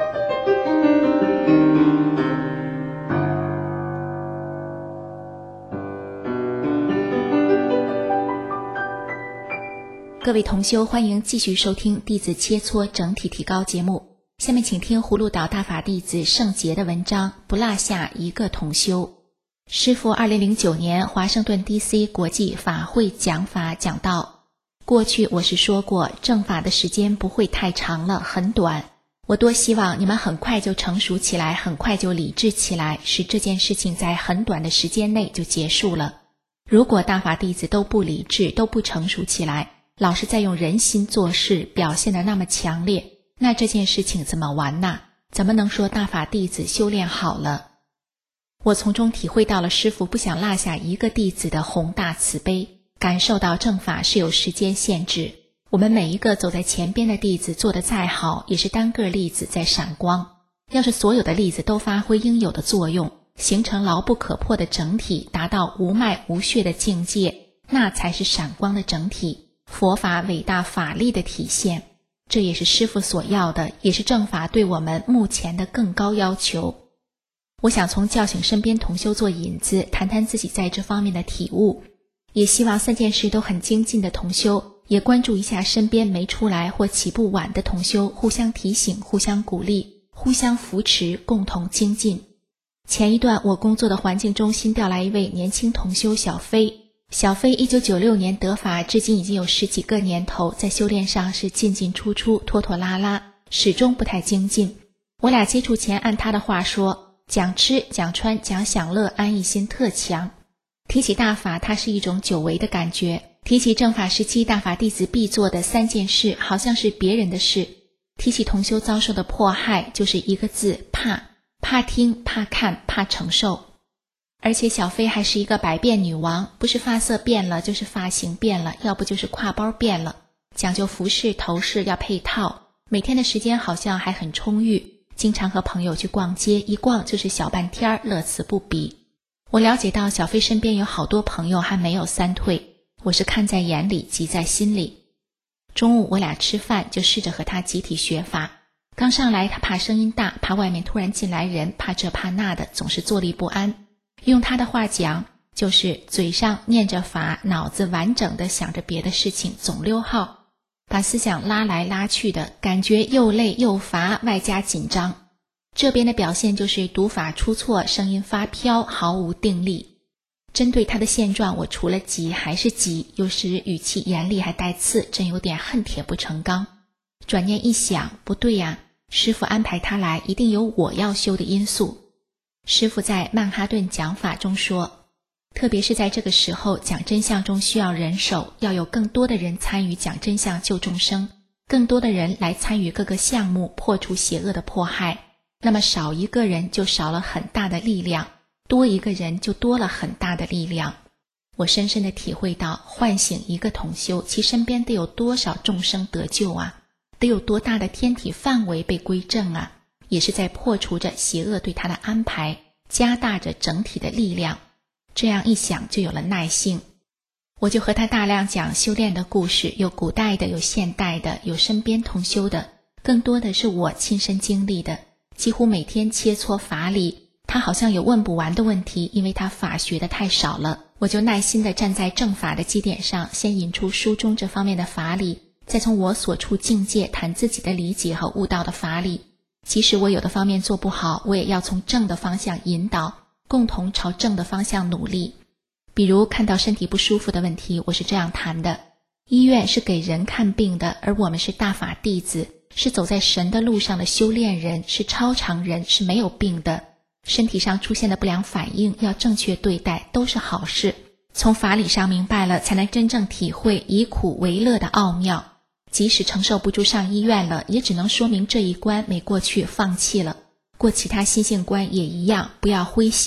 Speaker 6: 各位同修，欢迎继续收听弟子切磋整体提高节目。下面请听葫芦岛大法弟子圣杰的文章，不落下一个同修。师父二零零九年华盛顿 D C 国际法会讲法讲到，过去我是说过，正法的时间不会太长了，很短。我多希望你们很快就成熟起来，很快就理智起来，使这件事情在很短的时间内就结束了。如果大法弟子都不理智，都不成熟起来，老是在用人心做事，表现得那么强烈，那这件事情怎么完呢？怎么能说大法弟子修炼好了？我从中体会到了师父不想落下一个弟子的宏大慈悲，感受到正法是有时间限制，我们每一个走在前边的弟子做得再好，也是单个粒子在闪光。要是所有的粒子都发挥应有的作用，形成牢不可破的整体，达到无脉无血的境界，那才是闪光的整体，佛法伟大法力的体现。这也是师父所要的，也是正法对我们目前的更高要求。我想从叫醒身边同修做引子，谈谈自己在这方面的体悟，也希望三件事都很精进的同修也关注一下身边没出来或起步晚的同修，互相提醒，互相鼓励，互相扶持，共同精进。前一段我工作的环境中心调来一位年轻同修小飞，小飞一九九六年得法，至今已经有十几个年头，在修炼上是进进出出，拖拖拉拉，始终不太精进。我俩接触前按他的话说，讲吃讲穿讲享乐，安逸心特强。提起大法，它是一种久违的感觉，提起正法时期大法弟子必做的三件事，好像是别人的事。提起同修遭受的迫害，就是一个字，怕，怕听，怕看，怕承受。而且小飞还是一个百变女王，不是发色变了，就是发型变了，要不就是挎包变了，讲究服饰头饰要配套，每天的时间好像还很充裕，经常和朋友去逛街，一逛就是小半天，乐此不疲。我了解到小飞身边有好多朋友还没有三退，我是看在眼里，急在心里。中午我俩吃饭，就试着和他集体学法。刚上来他怕声音大，怕外面突然进来人，怕这怕那的，总是坐立不安。用他的话讲，就是嘴上念着法，脑子完整的想着别的事情，总溜号，把思想拉来拉去的，感觉又累又乏，外加紧张。这边的表现就是读法出错，声音发飘，毫无定力。针对他的现状，我除了急还是急，有时语气严厉还带刺，真有点恨铁不成钢。转念一想，不对呀，师父安排他来，一定有我要修的因素。师父在曼哈顿讲法中说，特别是在这个时候，讲真相中需要人手，要有更多的人参与讲真相救众生，更多的人来参与各个项目，破除邪恶的迫害。那么少一个人就少了很大的力量，多一个人就多了很大的力量。我深深地体会到，唤醒一个同修，其身边得有多少众生得救啊，得有多大的天体范围被归正啊，也是在破除着邪恶对他的安排，加大着整体的力量。这样一想就有了耐性。我就和他大量讲修炼的故事，有古代的，有现代的，有身边同修的，更多的是我亲身经历的。几乎每天切磋法理，他好像有问不完的问题，因为他法学的太少了，我就耐心地站在正法的基点上，先引出书中这方面的法理，再从我所处境界谈自己的理解和悟道的法理。即使我有的方面做不好，我也要从正的方向引导，共同朝正的方向努力。比如看到身体不舒服的问题，我是这样谈的：医院是给人看病的，而我们是大法弟子，是走在神的路上的修炼人，是超常人，是没有病的。身体上出现的不良反应要正确对待，都是好事。从法理上明白了，才能真正体会以苦为乐的奥妙。即使承受不住上医院了，也只能说明这一关没过去，放弃了。过其他心性关也一样，不要灰心，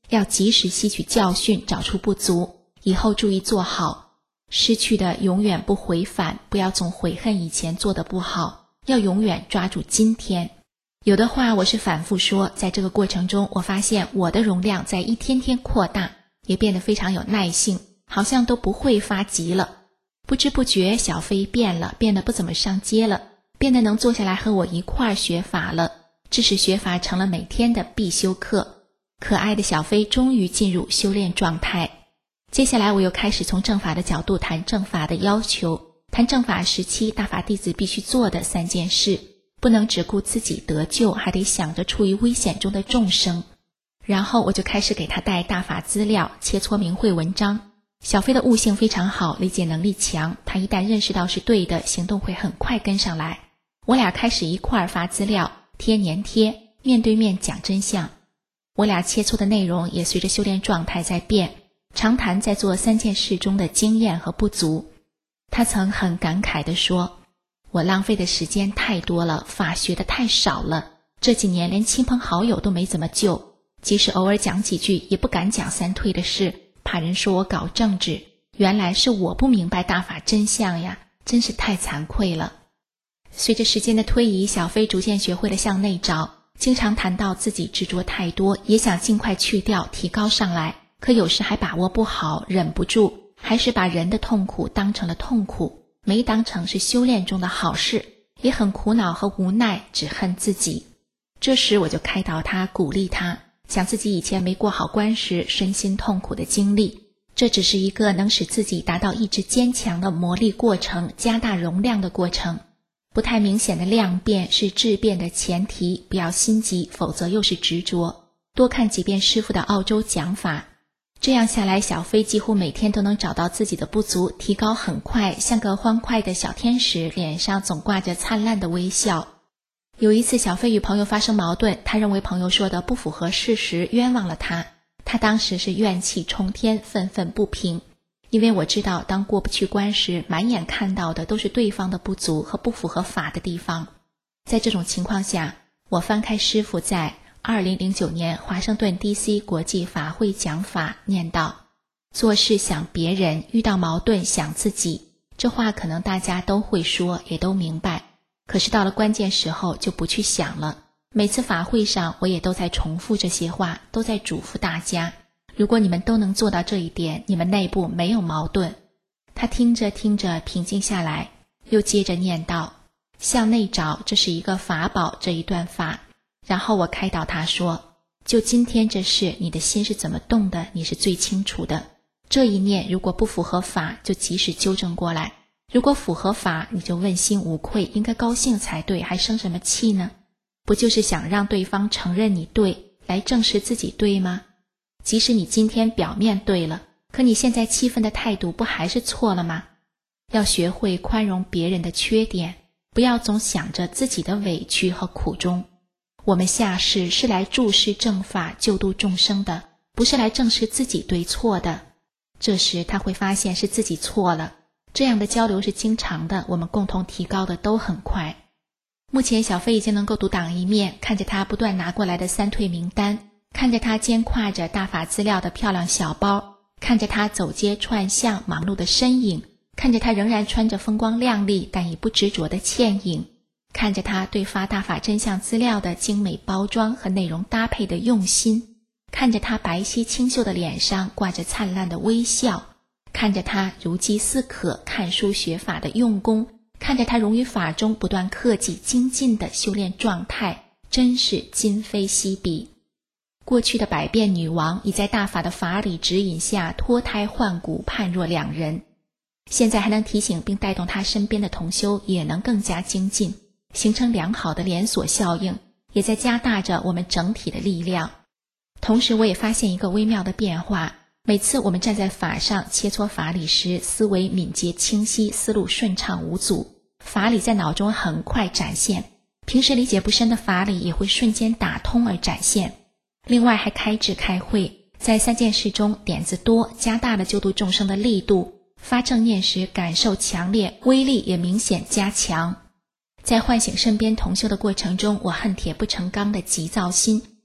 Speaker 6: 要及时吸取教训，找出不足，以后注意做好。失去的永远不回返，不要总悔恨以前做的不好，要永远抓住今天。有的话我是反复说，在这个过程中，我发现我的容量在一天天扩大，也变得非常有耐性，好像都不会发急了。不知不觉小飞变了，变得不怎么上街了，变得能坐下来和我一块儿学法了，致使学法成了每天的必修课。可爱的小飞终于进入修炼状态。接下来我又开始从正法的角度谈正法的要求，谈正法时期大法弟子必须做的三件事，不能只顾自己得救，还得想着处于危险中的众生。然后我就开始给他带大法资料，切磋明慧文章。小飞的悟性非常好，理解能力强，他一旦认识到是对的，行动会很快跟上来。我俩开始一块儿发资料，贴粘贴，面对面讲真相。我俩切磋的内容也随着修炼状态在变，常谈在做三件事中的经验和不足。他曾很感慨地说，我浪费的时间太多了，法学的太少了，这几年连亲朋好友都没怎么救，即使偶尔讲几句也不敢讲三退的事，怕人说我搞政治，原来是我不明白大法真相呀，真是太惭愧了。随着时间的推移，小飞逐渐学会了向内找，经常谈到自己执着太多，也想尽快去掉，提高上来，可有时还把握不好，忍不住，还是把人的痛苦当成了痛苦，没当成是修炼中的好事，也很苦恼和无奈，只恨自己。这时我就开导他，鼓励他，想自己以前没过好关时身心痛苦的经历，这只是一个能使自己达到意志坚强的磨砺过程，加大容量的过程。不太明显的量变是质变的前提，不要心急，否则又是执着。多看几遍师父的澳洲讲法，这样下来，小飞几乎每天都能找到自己的不足，提高很快，像个欢快的小天使，脸上总挂着灿烂的微笑。有一次小飞与朋友发生矛盾，他认为朋友说的不符合事实，冤枉了他。他当时是怨气冲天，愤愤不平。因为我知道当过不去关时，满眼看到的都是对方的不足和不符合法的地方。在这种情况下，我翻开师父在二零零九年华盛顿 D C 国际法会讲法，念道：做事想别人，遇到矛盾想自己。这话可能大家都会说，也都明白，可是到了关键时候就不去想了。每次法会上我也都在重复这些话，都在嘱咐大家，如果你们都能做到这一点，你们内部没有矛盾。他听着听着平静下来，又接着念道：向内找，这是一个法宝，这一段法。然后我开导他说，就今天这事，你的心是怎么动的，你是最清楚的。这一念如果不符合法，就及时纠正过来；如果符合法，你就问心无愧，应该高兴才对，还生什么气呢？不就是想让对方承认你对，来证实自己对吗？即使你今天表面对了，可你现在气愤的态度不还是错了吗？要学会宽容别人的缺点，不要总想着自己的委屈和苦衷。我们下世是来注释正法，救度众生的，不是来证实自己对错的。这时他会发现是自己错了，这样的交流是经常的，我们共同提高的都很快。目前小飞已经能够独当一面，看着他不断拿过来的三退名单，看着他肩挎着大法资料的漂亮小包，看着他走街串巷忙碌的身影，看着他仍然穿着风光亮丽但已不执着的倩影，看着他对发大法真相资料的精美包装和内容搭配的用心，看着他白皙清秀的脸上挂着灿烂的微笑，看着他如饥似渴看书学法的用功，看着他融于法中不断克己精进的修炼状态，真是今非昔比。过去的百变女王已在大法的法理指引下脱胎换骨，判若两人。现在还能提醒并带动他身边的同修也能更加精进，形成良好的连锁效应，也在加大着我们整体的力量。同时我也发现一个微妙的变化，每次我们站在法上切磋法理时，思维敏捷清晰，思路顺畅无阻，法理在脑中很快展现，平时理解不深的法理也会瞬间打通而展现。另外还开智开会，在三件事中点子多，加大了救度众生的力度，发正念时感受强烈，威力也明显加强。在唤醒身边同修的过程中，我恨铁不成钢的急躁心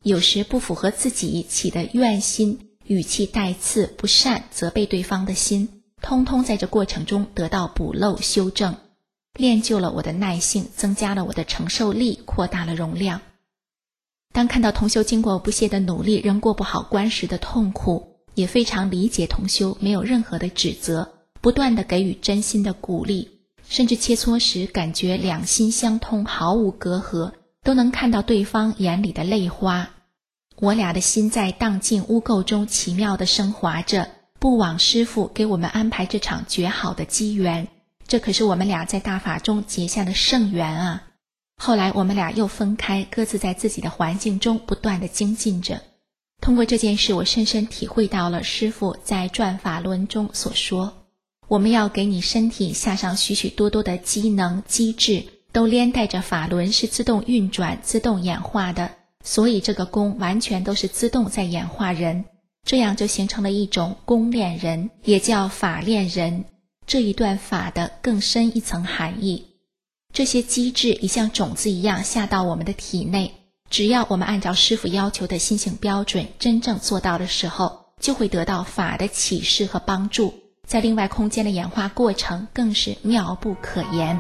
Speaker 6: 有时不符合自己起的怨心，语气带刺、不善责备对方的心，通通在这过程中得到补漏修正，练就了我的耐性，增加了我的承受力，扩大了容量。当看到同修经过不懈的努力仍过不好关时的痛苦，也非常理解同修没有任何的指责，不断地给予真心的鼓励，甚至切磋时感觉两心相通，毫无隔阂，都能看到对方眼里的泪花。我俩的心在荡尽污垢中奇妙地升华着，不枉师父给我们安排这场绝好的机缘，这可是我们俩在大法中结下的圣缘啊！后来我们俩又分开，各自在自己的环境中不断地精进着。通过这件事，我深深体会到了师父在转法轮中所说，我们要给你身体下上许许多多的机能机制，都连带着法轮是自动运转、自动演化的，所以这个功完全都是自动在演化人，这样就形成了一种功练人，也叫法练人，这一段法的更深一层含义。这些机制已像种子一样下到我们的体内，只要我们按照师父要求的心性标准真正做到的时候，就会得到法的启示和帮助，在另外空间的演化过程更是妙不可言。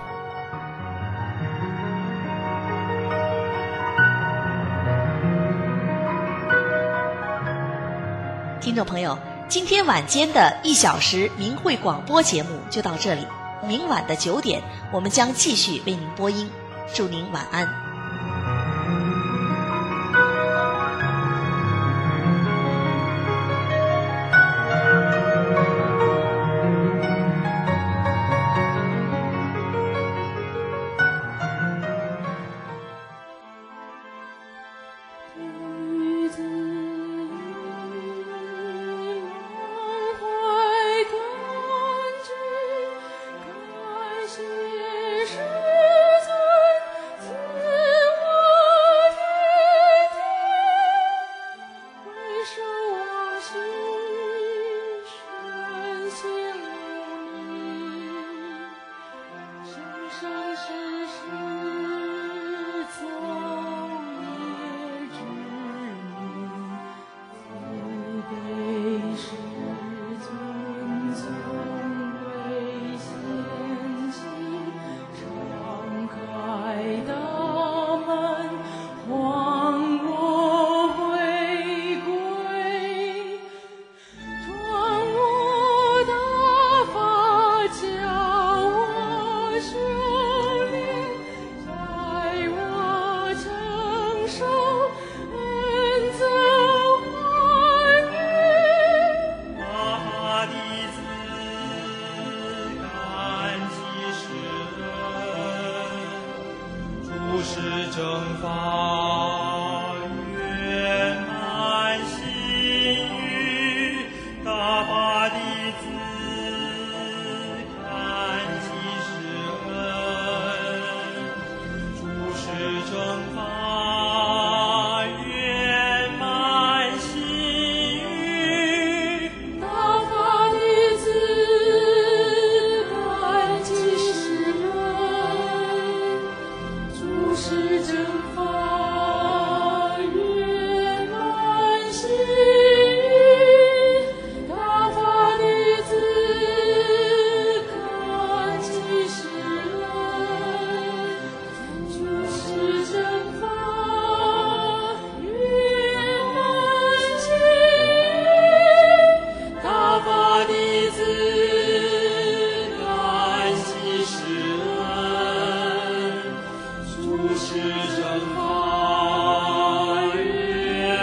Speaker 1: 听众朋友，今天晚间的一小时明慧广播节目就到这里，明晚的九点我们将继续为您播音，祝您晚安。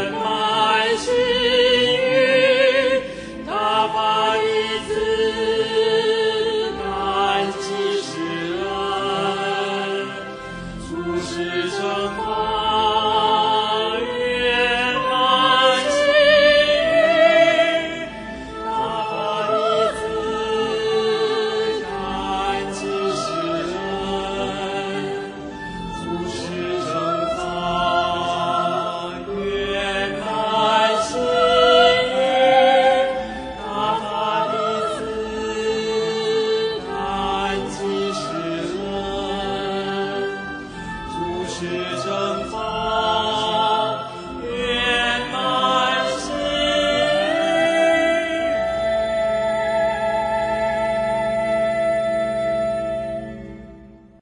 Speaker 7: 大法弟子